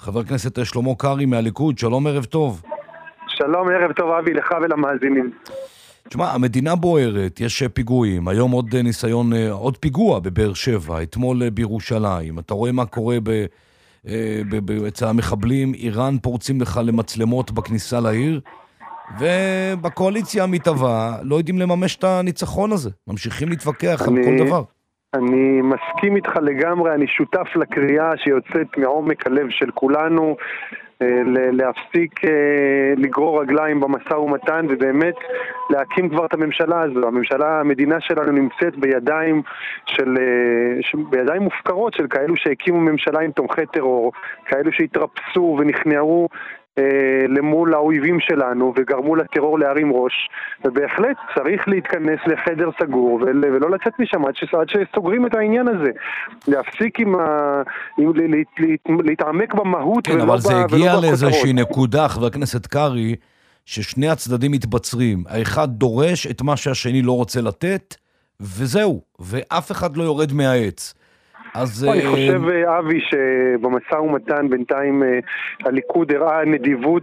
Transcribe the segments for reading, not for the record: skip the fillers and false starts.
חבר הכנסת שלמה קרעי מהליכוד, שלום, ערב טוב. שלום, ערב טוב אבי, לך ולמאזינים. תשמע, המדינה בוערת, יש פיגועים, היום עוד ניסיון, עוד פיגוע בבאר שבע, אתמול בירושלים, אתה רואה מה קורה אצל המחבלים, איראן פורצים לך למצלמות בכניסה לעיר, ובקואליציה המתהווה לא יודעים לממש את הניצחון הזה, ממשיכים להתווכח על כל דבר. אני מסכים איתך לגמרי, אני שותף לקריאה שיוצאת מעומק הלב של כולנו, להפסיק לגרור רגליים במשא ומתן ובאמת להקים כבר את הממשלה הזו. המדינה שלנו נמצאת בידיים מופקרות של כאלו שהקימו ממשלה עם תומכי טרור, כאלו שהתרפסו ונכנעו למול האויבים שלנו וגרמו לטרור להרים ראש, ובהחלט צריך להתכנס לחדר סגור ולא לצאת משם עד שסוגרים את העניין הזה, להפסיק להתעמק במהות. כן, אבל זה הגיע לאיזושהי נקודה, חבר הכנסת קרעי, ששני הצדדים מתבצרים, האחד דורש את מה שהשני לא רוצה לתת, וזהו, ואף אחד לא יורד מהעץ. אני חושב, אבי, שבמשא ומתן בינתיים הליכוד הראה נדיבות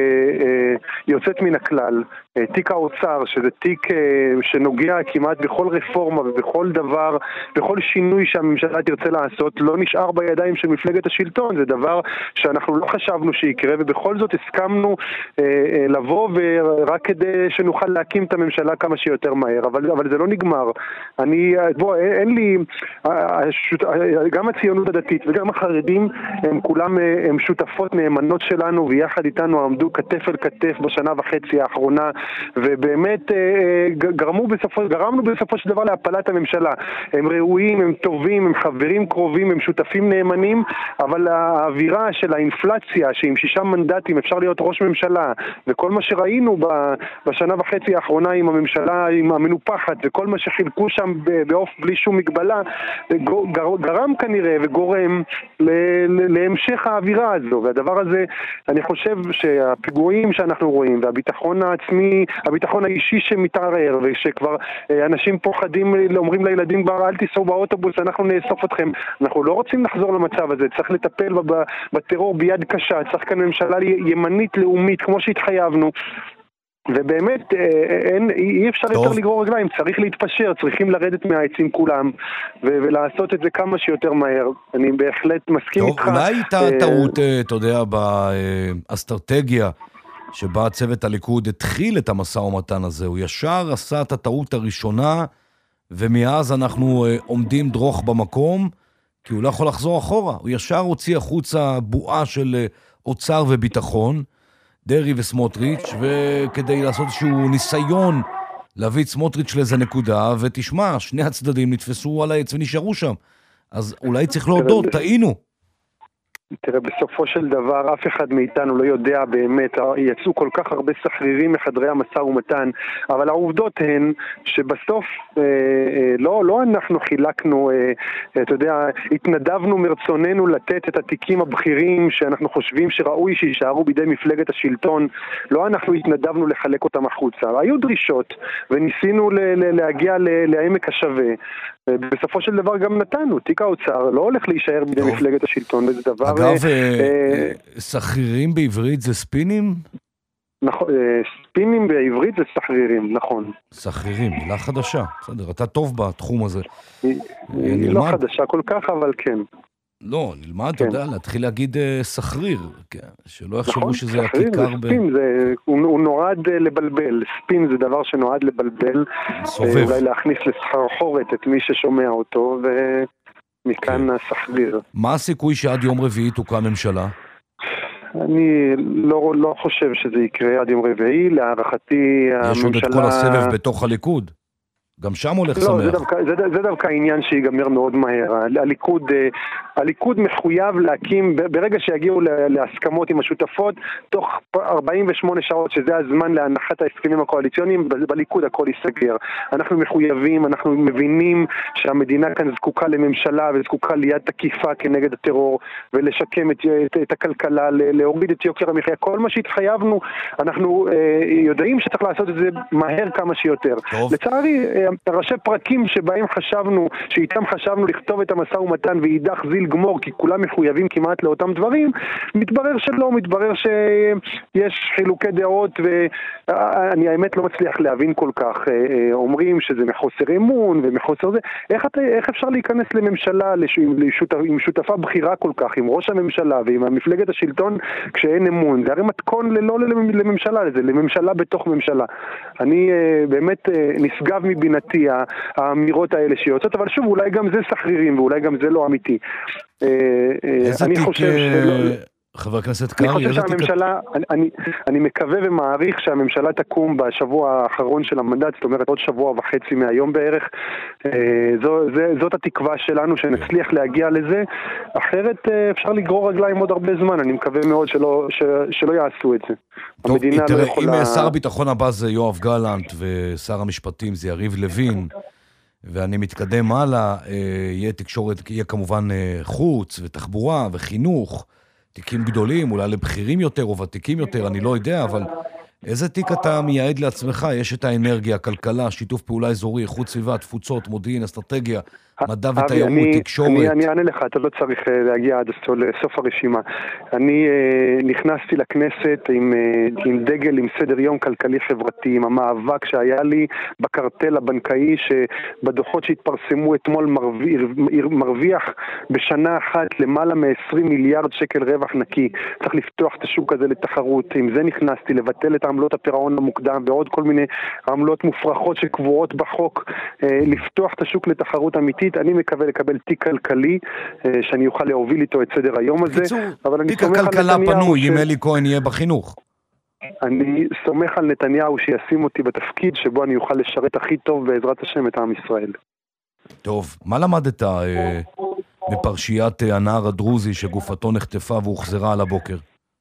יוצאת מן הכלל. תיק האוצר, שזה תיק שנוגע כמעט בכל רפורמה ובכל דבר, בכל שינוי שהממשלה תרצה לעשות, לא נשאר בידיים של מפלגת השלטון. זה דבר שאנחנו לא חשבנו שיקרה, ובכל זאת הסכמנו לבוא ורק כדי שנוכל להקים את הממשלה כמה שיותר מהר. אבל זה לא נגמר. אין לי... גם הציונות הדתית וגם החרדים הם כולם הם שותפות נאמנות שלנו, ויחד איתנו עמדו כתף אל כתף בשנה וחצי האחרונה, ובאמת גרמנו בסופו של דבר להפלת הממשלה. הם ראויים, הם טובים, הם חברים קרובים, הם שותפים נאמנים, אבל האווירה של האינפלציה, שעם 6 מנדטים אפשר להיות ראש ממשלה, וכל מה שראינו בשנה וחצי האחרונה עם הממשלה, עם המנופחת, וכל מה שחילקו שם באוף בלי שום מגבלה, גרם כנראה וגורם להמשך האווירה הזו. והדבר הזה, אני חושב שהפיגועים שאנחנו רואים והביטחון העצמי, הביטחון האישי שמתערער, ושכבר אנשים פוחדים, אומרים לילדים כבר אל תיסעו באוטובוס, אנחנו נאסוף אתכם. אנחנו לא רוצים לחזור למצב הזה, צריך לטפל בטרור ביד קשה, צריך כאן ממשלה ימנית לאומית כמו שהתחייבנו, ובאמת אי אפשר יותר לגרור רגליים, צריך להתפשר, צריכים לרדת מהעצים כולם ולעשות את זה כמה שיותר מהר. אני בהחלט מסכים איתך. אולי הייתה טעות, אתה יודע, באסטרטגיה שבה צוות הליכוד התחיל את המשא ומתן הזה, הוא ישר עשה את הטעות הראשונה, ומאז אנחנו עומדים דרוך במקום, כי הוא לא יכול לחזור אחורה. הוא ישר הוציא החוצה בועה של אוצר וביטחון, דרי וסמוטריץ', וכדי לעשות איזשהו ניסיון להביא את סמוטריץ' לאיזה נקודה, ותשמע, שני הצדדים נתפסו על העץ ונשארו שם. אז אולי צריך להודות, טעינו. תראה, בסופו של דבר אף אחד מאיתנו לא יודע באמת, יצאו כל כך הרבה סחרירים מחדרי המשא ומתן, אבל העובדות הן שבסוף לא אנחנו חילקנו, אתה יודע, התנדבנו מרצוננו לתת את התיקים הבכירים שאנחנו חושבים שראוי שישארו בידי מפלגת השלטון, לא אנחנו התנדבנו לחלק אותם החוצה. היו דרישות וניסינו להגיע לעמק השווה, בסופו של דבר גם נתנו. תיק האוצר לא הולך להישאר בידי מפלגת השלטון, וזה דבר... אגב, סחרירים בעברית זה ספינים? נכון, ספינים בעברית זה סחרירים, נכון. סחרירים, מילה חדשה. בסדר, אתה טוב בתחום הזה. היא לא חדשה כל כך, אבל כן. לא, נלמד, אתה יודע, להתחיל להגיד סחריר, שלא יחשבו שזה סחריר הכיכר זה ספין, הוא נועד לבלבל. ספין זה דבר שנועד לבלבל, אולי להכניס לסחרחורת את מי ששומע אותו, מכאן הסחריר. מה הסיכוי שעד יום רביעי תוקם ממשלה? אני לא חושב שזה יקרה עד יום רביעי, להערכתי הממשלה... יש עוד את כל הסבב בתוך הליכוד. גם שם הולך שמח. זה דווקא העניין שיגמר מאוד מהר. הליכוד מחויב להקים, ברגע שיגיעו להסכמות עם השותפות, תוך 48 שעות, שזה הזמן להנחת ההסכמים הקואליציוניים, בליכוד הכל ייסגר. אנחנו מחויבים, אנחנו מבינים שהמדינה כאן זקוקה לממשלה, וזקוקה ליד תקיפה כנגד הטרור, ולשקם את הכלכלה, להוריד את יוקר המחיה. כל מה שהתחייבנו, אנחנו יודעים שצריך לעשות את זה מהר כמה שיותר. לצערי, ראשי פרקים שבהם חשבנו, שאיתם חשבנו לכתוב את המשא ומתן ואידך זיל לגמור, כי כולם מחויבים כמעט לאותם דברים, מתברר שלא, מתברר שיש חילוקי דעות, ואני האמת לא מצליח להבין כל כך. אומרים שזה מחוסר אמון ומחוסר זה. איך אפשר להיכנס לממשלה עם שותפה בכירה כל כך, עם ראש הממשלה ועם המפלגת השלטון כשאין אמון? זה הרי מתכון לא לממשלה, זה לממשלה בתוך ממשלה. אני באמת נשגב מבינתי האמירות האלה שיוצאות, אבל שוב, אולי גם זה סחרירים ואולי גם זה לא אמיתי. אני חושב חבר הכנסת קרעי, אני חושב שהממשלה, אני מקווה ומעריך שהממשלה תקום בשבוע האחרון של המנדט, זאת אומרת עוד שבוע וחצי מהיום בערך. זאת התקווה שלנו, שנצליח להגיע לזה, אחרת אפשר לגרור רגליים עוד הרבה זמן. אני מקווה מאוד שלא יעשו את זה. טוב, תראה, אם שר הביטחון הבא זה יואב גלנט ושר המשפטים זה יריב לוין, ואני מתקדם הלאה, יהיה תקשורת, יהיה כמובן חוץ ותחבורה וחינוך, תיקים גדולים, אולי לבכירים יותר או ותיקים יותר, אני לא יודע, אבל איזה תיק אתה מייעד לעצמך? יש את האנרגיה, הכלכלה, שיתוף פעולה אזורי, איכות סביבה, תפוצות, מודיעין, אסטרטגיה, מדע ותיירות, תקשורת. אני אענה לך, אתה לא צריך להגיע עד לסוף הרשימה. אני נכנסתי לכנסת עם דגל, עם סדר יום כלכלי חברתי, עם המאבק שהיה לי בקרטל הבנקאי, שבדוחות שהתפרסמו אתמול מרוויח בשנה אחת למעלה מ-20 מיליארד שקל רווח נקי. צריך לפתוח את השוק הזה לתחרות. עם זה נכנסתי, לבטל את עמלות הפירעון המוקדם ועוד כל מיני עמלות מופרכות שקבועות בחוק, לפתוח את השוק לתחרות אמיתית. אני מקווה לקבל תיק כלכלי שאני אוכל להוביל איתו את סדר היום הזה. בקיצור, תיק הכלכלה פנוי אם אלי כהן יהיה בחינוך. אני סומך על נתניהו שישים אותי בתפקיד שבו אני אוכל לשרת הכי טוב בעזרת השם את עם ישראל. טוב, מה למדת בפרשיית הנער הדרוזי שגופתו נחטפה והוחזרה על הבוקר?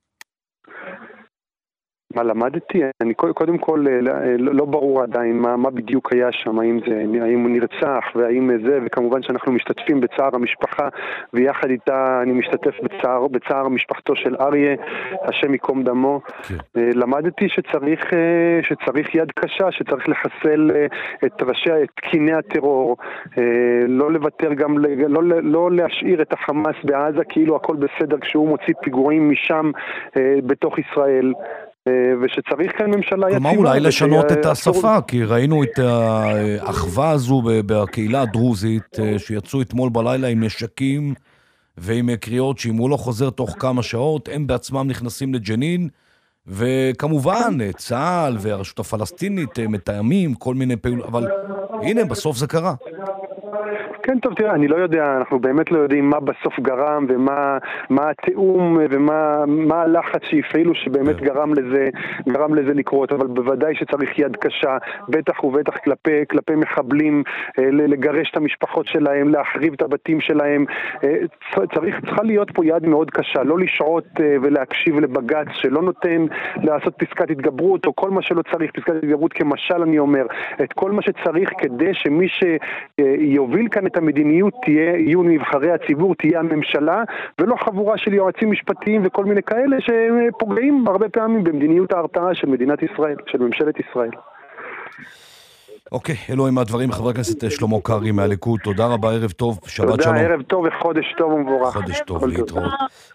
מה למדתי? אני קודם כל לא ברור עדיין מה בדיוק היה שם, האם הוא נרצח והאם זה, וכמובן שאנחנו משתתפים בצער המשפחה, ויחד איתה אני משתתף בצער משפחתו של אריה, השם יקום דמו. למדתי שצריך יד קשה, שצריך לחסל את קיני הטרור, לא לוותר גם, לא להשאיר את החמאס בעזה כאילו הכל בסדר כשהוא מוציא פיגועים משם בתוך ישראל. ושצריך כאן ממשלה יציבה. כלומר, אולי לשנות את השפה, כי ראינו את האחווה הזו בקהילה הדרוזית, שיצאו אתמול בלילה עם נשקים ועם קריאות שאם הוא לא חוזר תוך כמה שעות, הם בעצמם נכנסים לג'נין, וכמובן, צה"ל והרשות הפלסטינית מתאמים כל מיני פעולות, אבל הנה, בסוף זה קרה. כן, טוב, תראה, אני לא יודע, אנחנו באמת לא יודעים מה בסוף גרם ומה התיאום ומה הלחץ שהפעילו שבאמת גרם לזה לקרות, אבל בוודאי שצריך יד קשה, בטח ובטח כלפי מחבלים, לגרש את המשפחות שלהם, להחריב את הבתים שלהם. צריכה להיות פה יד מאוד קשה, לא לשעות ולהקשיב לבג"ץ שלא נותן לעשות פסקת התגברות, או כל מה שלא צריך, פסקת התגברות כמשל אני אומר, את כל מה שצריך כדי שמי שיוביל כאן את המדיניות יהיו נבחרי הציבור, תהיה הממשלה, ולא חבורה של יועצים משפטיים וכל מיני כאלה שפוגעים הרבה פעמים במדיניות ההרתעה של מדינת ישראל, של ממשלת ישראל. אוקיי, אלו הם הדברים. חבר הכנסת שלמה קרעי מהליכוד, תודה רבה, ערב טוב, שבת שלום. תודה, ערב טוב וחודש טוב ומבורך. חודש טוב, להתראות.